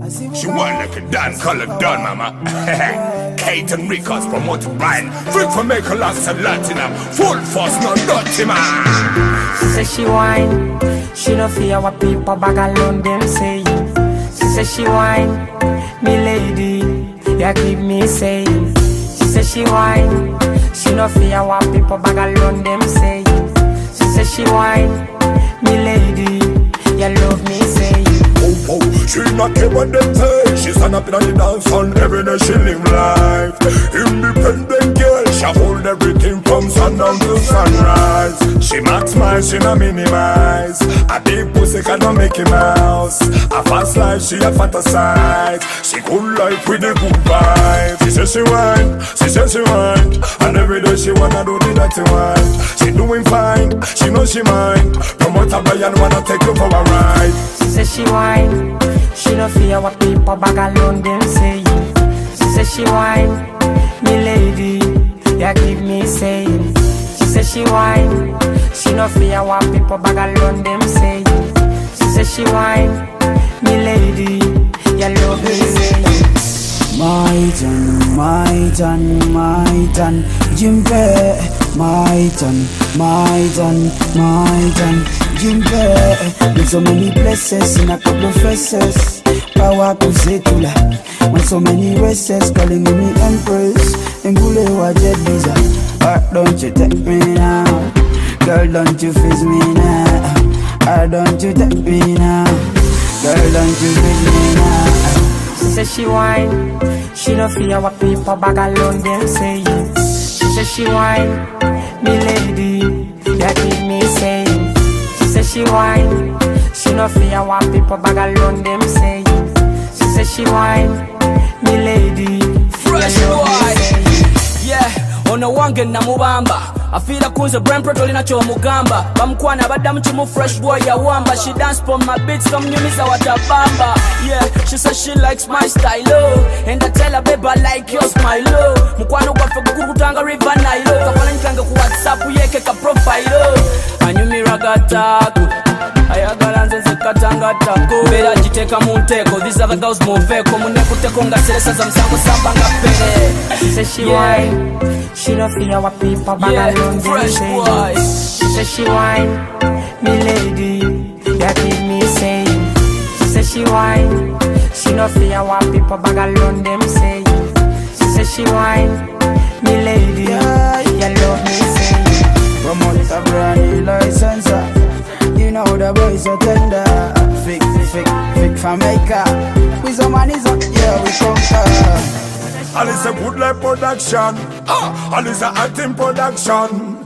She want like a done, call her done, mama. Kate and Rico's promoted Brian. Freak for make a last and Latina. Full force, no dirty man. She say she whine, she no fear what people back alone them say. She say she whine, me lady, you keep me saying. She say she whine, she no fear what people back alone them say. She say she whine, me lady, you love me saying. Oh, she not care what them say. She stand up in the dance on every day she live life. Independent girl, she hold everything from sundown to sunrise. She maximize, she not minimize. A big pussy cannot make a mouse. A fast life, she a fantasize. She good life with a good vibe. She says she whine, she says she whine. And every day she wanna do the dirty one. She doing fine, she know she mine. Promoter Brian wanna take you for a ride. She say she whine, she no fear what people back alone them say. She say she whine, me lady, you keep me saying. She say she whine, she no fear what people back alone them say. She say she whine, me lady, you love me saying. My turn, Jimbe. My turn, Jimbe. With so many places in a couple of faces. Power to Zetula. With so many races calling me Empress. And Gulewa Jet Visa. Don't you take me now. Girl, don't you fizz me now. Don't you take me now. Girl, don't you fizz me now. She say she whine, she no fear what people back alone them say. She say she whine, me lady, you keep me saying. She say she whine, she no fear what people back alone them say. She say she whine, me lady, fresh boy. Yeah, ono wange na mubamba. Afira kunze brain protoli na cho mugamba. Bamkwana badamu chimu fresh boy ya wamba. She dance for my beats come nyumiza watabamba. Yeah, she says she likes my style, oh. And I tell her babe I like your smile, oh. Mukwano kwa fekukuru kutanga river Nile, oh. Kafana nkange ku WhatsApp yeke ka profile, oh. Anyumi ragataku ayagala nze nsekatanga tako. Bera jiteka mu nteko. These other girls moveko. Munekuteko nga seresa za msango samba nga pele. She say she whine, she no fear what people back alone them say. She say she whine, me lady, you keep me saying. She say she whine, she no fear what people back alone them say. She say she whine, me lady, you love me saying. Promote a brand new licenser. You know the boys are tender. Fake from Jamaica. We some money's up, yeah, we conquer. And it's a good life production. And it's a acting production.